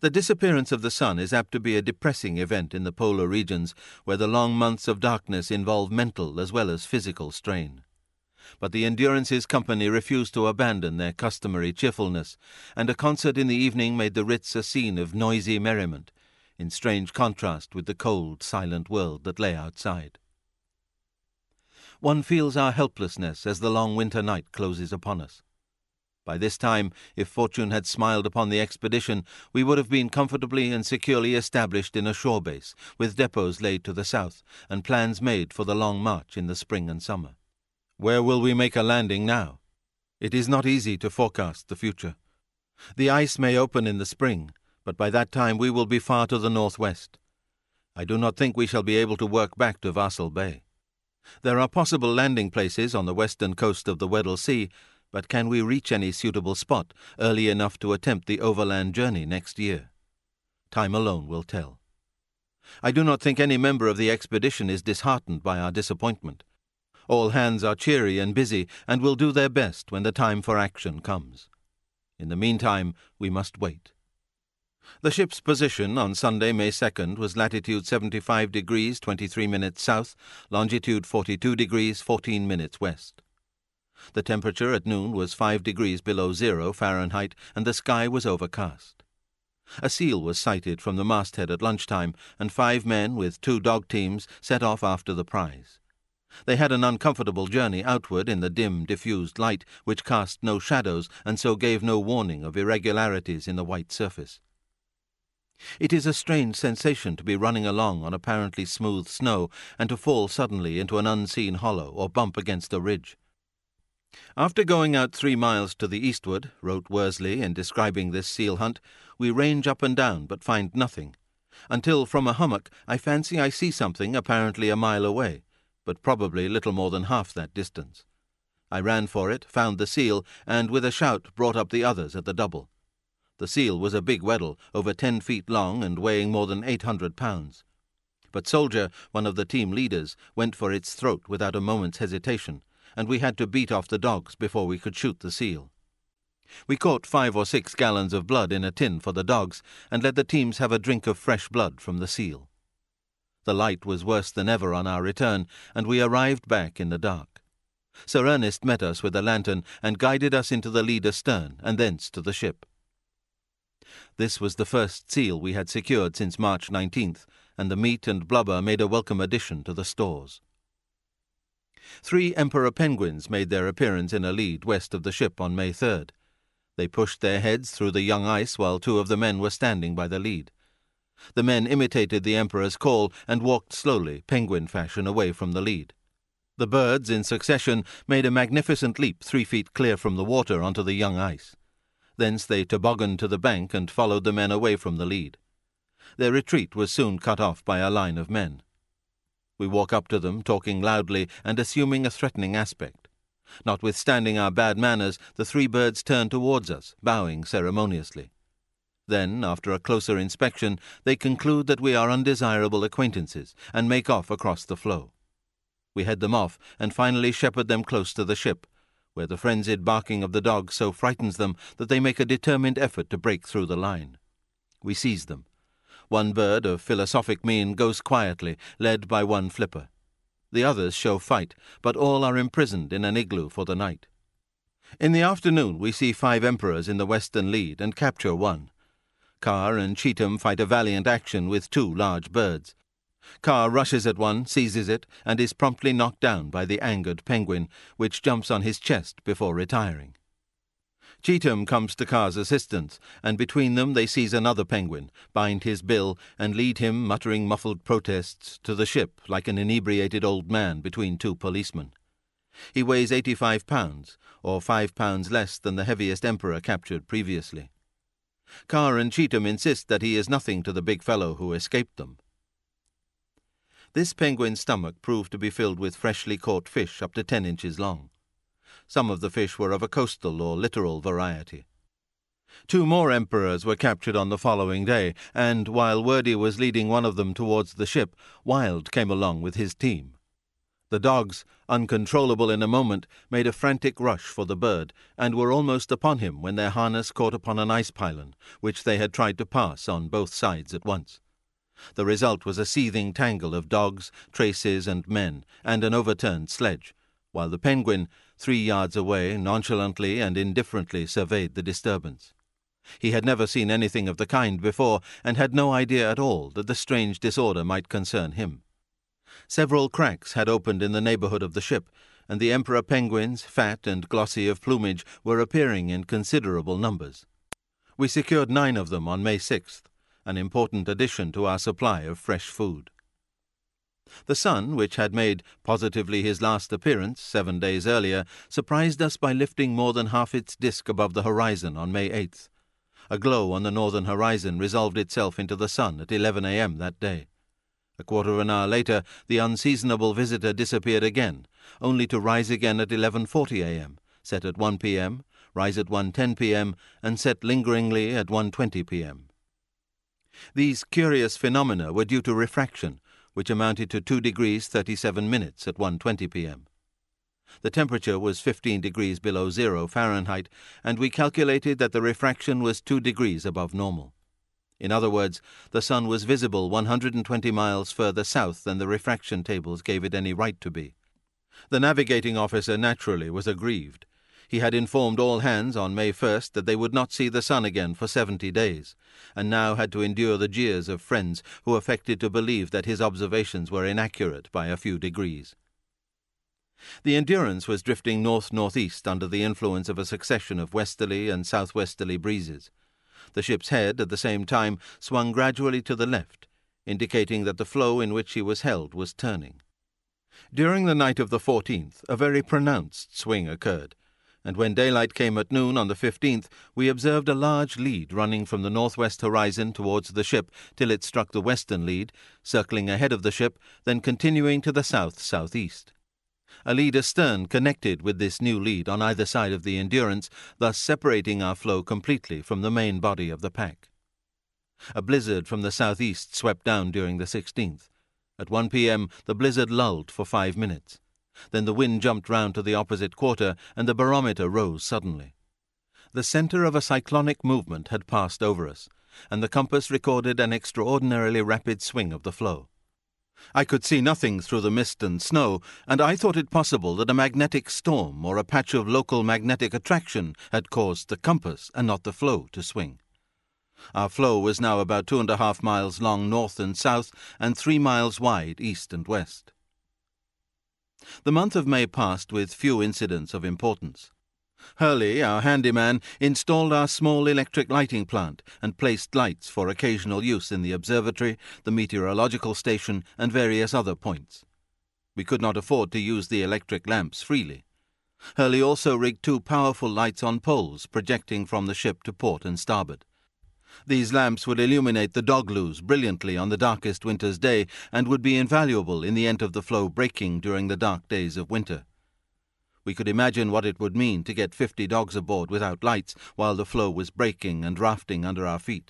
The disappearance of the sun is apt to be a depressing event in the polar regions, where the long months of darkness involve mental as well as physical strain. But the Endurance's company refused to abandon their customary cheerfulness, and a concert in the evening made the Ritz a scene of noisy merriment, in strange contrast with the cold, silent world that lay outside. One feels our helplessness as the long winter night closes upon us. By this time, if fortune had smiled upon the expedition, we would have been comfortably and securely established in a shore base, with depots laid to the south, and plans made for the long march in the spring and summer. Where will we make a landing now? It is not easy to forecast the future. The ice may open in the spring, but by that time we will be far to the northwest. I do not think we shall be able to work back to Vassal Bay. There are possible landing places on the western coast of the Weddell Sea, but can we reach any suitable spot early enough to attempt the overland journey next year? Time alone will tell. I do not think any member of the expedition is disheartened by our disappointment. All hands are cheery and busy, and will do their best when the time for action comes. In the meantime, we must wait. The ship's position on Sunday, May 2nd, was latitude 75 degrees 23 minutes south, longitude 42 degrees 14 minutes west. The temperature at noon was 5 degrees below 0 Fahrenheit, and the sky was overcast. A seal was sighted from the masthead at lunchtime, and 5 men with 2 dog teams set off after the prize. They had an uncomfortable journey outward in the dim, diffused light, which cast no shadows and so gave no warning of irregularities in the white surface. It is a strange sensation to be running along on apparently smooth snow and to fall suddenly into an unseen hollow or bump against a ridge. After going out 3 miles to the eastward, wrote Worsley in describing this seal hunt, we range up and down but find nothing, until from a hummock I fancy I see something apparently a mile away, but probably little more than half that distance. I ran for it, found the seal, and with a shout brought up the others at the double. The seal was a big Weddell, over 10 feet long and weighing more than 800 pounds. But Soldier, one of the team leaders, went for its throat without a moment's hesitation, and we had to beat off the dogs before we could shoot the seal. We caught 5 or 6 gallons of blood in a tin for the dogs, and let the teams have a drink of fresh blood from the seal. The light was worse than ever on our return, and we arrived back in the dark. Sir Ernest met us with a lantern and guided us into the lee astern and thence to the ship. This was the first seal we had secured since March 19th, and the meat and blubber made a welcome addition to the stores. 3 emperor penguins made their appearance in a lead west of the ship on May 3rd. They pushed their heads through the young ice while 2 of the men were standing by the lead. The men imitated the emperor's call and walked slowly, penguin fashion, away from the lead. The birds, in succession, made a magnificent leap 3 feet clear from the water onto the young ice. Thence they tobogganed to the bank and followed the men away from the lead. Their retreat was soon cut off by a line of men. We walk up to them, talking loudly and assuming a threatening aspect. Notwithstanding our bad manners, the 3 birds turn towards us, bowing ceremoniously. Then, after a closer inspection, they conclude that we are undesirable acquaintances and make off across the floe. We head them off and finally shepherd them close to the ship, where the frenzied barking of the dogs so frightens them that they make a determined effort to break through the line. We seize them. 1 bird of philosophic mien goes quietly, led by 1 flipper. The others show fight, but all are imprisoned in an igloo for the night. In the afternoon we see 5 emperors in the western lead and capture 1. Carr and Cheetham fight a valiant action with 2 large birds. Carr rushes at one, seizes it, and is promptly knocked down by the angered penguin, which jumps on his chest before retiring. Cheetham comes to Carr's assistance, and between them they seize another penguin, bind his bill, and lead him, muttering muffled protests, to the ship like an inebriated old man between 2 policemen. He weighs 85 pounds, or 5 pounds less than the heaviest emperor captured previously. Carr and Cheetham insist that he is nothing to the big fellow who escaped them. This penguin's stomach proved to be filled with freshly caught fish up to 10 inches long. Some of the fish were of a coastal or littoral variety. 2 more emperors were captured on the following day, and while Wordie was leading one of them towards the ship, Wild came along with his team. The dogs, uncontrollable in a moment, made a frantic rush for the bird, and were almost upon him when their harness caught upon an ice pylon, which they had tried to pass on both sides at once. The result was a seething tangle of dogs, traces, and men, and an overturned sledge, while the penguin, 3 yards away, nonchalantly and indifferently surveyed the disturbance. He had never seen anything of the kind before, and had no idea at all that the strange disorder might concern him. Several cracks had opened in the neighborhood of the ship, and the emperor penguins, fat and glossy of plumage, were appearing in considerable numbers. We secured 9 of them on May 6th, an important addition to our supply of fresh food. The sun, which had made positively his last appearance 7 days earlier, surprised us by lifting more than half its disk above the horizon on May 8th. A glow on the northern horizon resolved itself into the sun at 11 a.m. that day. A quarter of an hour later, the unseasonable visitor disappeared again, only to rise again at 11:40 a.m., set at 1 p.m., rise at 1:10 p.m., and set lingeringly at 1:20 p.m. These curious phenomena were due to refraction, which amounted to 2 degrees 37 minutes at 1:20 p.m. The temperature was 15 degrees below zero Fahrenheit, and we calculated that the refraction was 2 degrees above normal. In other words, the sun was visible 120 miles further south than the refraction tables gave it any right to be. The navigating officer naturally was aggrieved. He had informed all hands on May 1st that they would not see the sun again for 70 days, and now had to endure the jeers of friends who affected to believe that his observations were inaccurate by a few degrees. The Endurance was drifting north-northeast under the influence of a succession of westerly and southwesterly breezes. The ship's head, at the same time, swung gradually to the left, indicating that the flow in which he was held was turning. During the night of the 14th, a very pronounced swing occurred, and when daylight came at noon on the 15th, we observed a large lead running from the northwest horizon towards the ship till it struck the western lead, circling ahead of the ship, then continuing to the south-southeast. A lead astern connected with this new lead on either side of the Endurance, thus separating our flow completely from the main body of the pack. A blizzard from the southeast swept down during the 16th. At 1 p.m. the blizzard lulled for 5 minutes. Then the wind jumped round to the opposite quarter, and the barometer rose suddenly. The center of a cyclonic movement had passed over us, and the compass recorded an extraordinarily rapid swing of the flow. I could see nothing through the mist and snow, and I thought it possible that a magnetic storm or a patch of local magnetic attraction had caused the compass and not the flow to swing. Our flow was now about 2.5 miles long north and south, and 3 miles wide east and west. The month of May passed with few incidents of importance. Hurley, our handyman, installed our small electric lighting plant and placed lights for occasional use in the observatory, the meteorological station, and various other points. We could not afford to use the electric lamps freely. Hurley also rigged 2 powerful lights on poles projecting from the ship to port and starboard. These lamps would illuminate the dogloos brilliantly on the darkest winter's day, and would be invaluable in the event of the flow breaking during the dark days of winter. We could imagine what it would mean to get 50 dogs aboard without lights while the floe was breaking and rafting under our feet.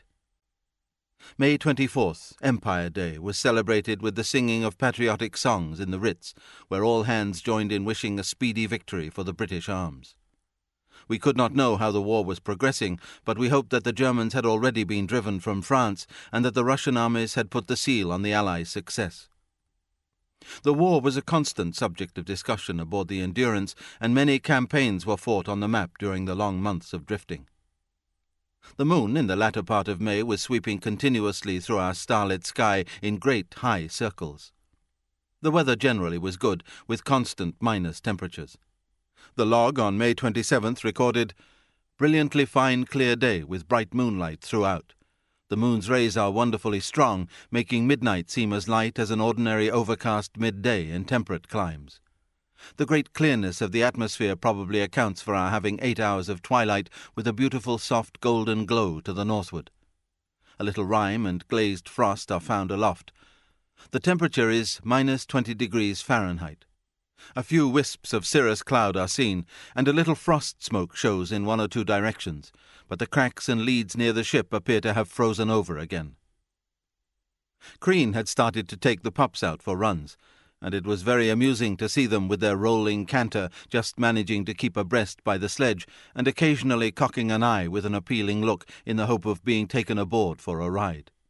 May 24th, Empire Day, was celebrated with the singing of patriotic songs in the Ritz, where all hands joined in wishing a speedy victory for the British arms. We could not know how the war was progressing, but we hoped that the Germans had already been driven from France and that the Russian armies had put the seal on the Allies' success. The war was a constant subject of discussion aboard the Endurance, and many campaigns were fought on the map during the long months of drifting. The moon in the latter part of May was sweeping continuously through our starlit sky in great high circles. The weather generally was good, with constant minus temperatures. The log on May 27th recorded, "Brilliantly fine clear day with bright moonlight throughout. The moon's rays are wonderfully strong, making midnight seem as light as an ordinary overcast midday in temperate climes. The great clearness of the atmosphere probably accounts for our having 8 hours of twilight with a beautiful soft golden glow to the northward. A little rime and glazed frost are found aloft. The temperature is -20 degrees Fahrenheit. A few wisps of cirrus cloud are seen, and a little frost smoke shows in 1 or 2 directions, but the cracks and leads near the ship appear to have frozen over again." Crean had started to take the pups out for runs, and it was very amusing to see them with their rolling canter just managing to keep abreast by the sledge, and occasionally cocking an eye with an appealing look in the hope of being taken aboard for a ride.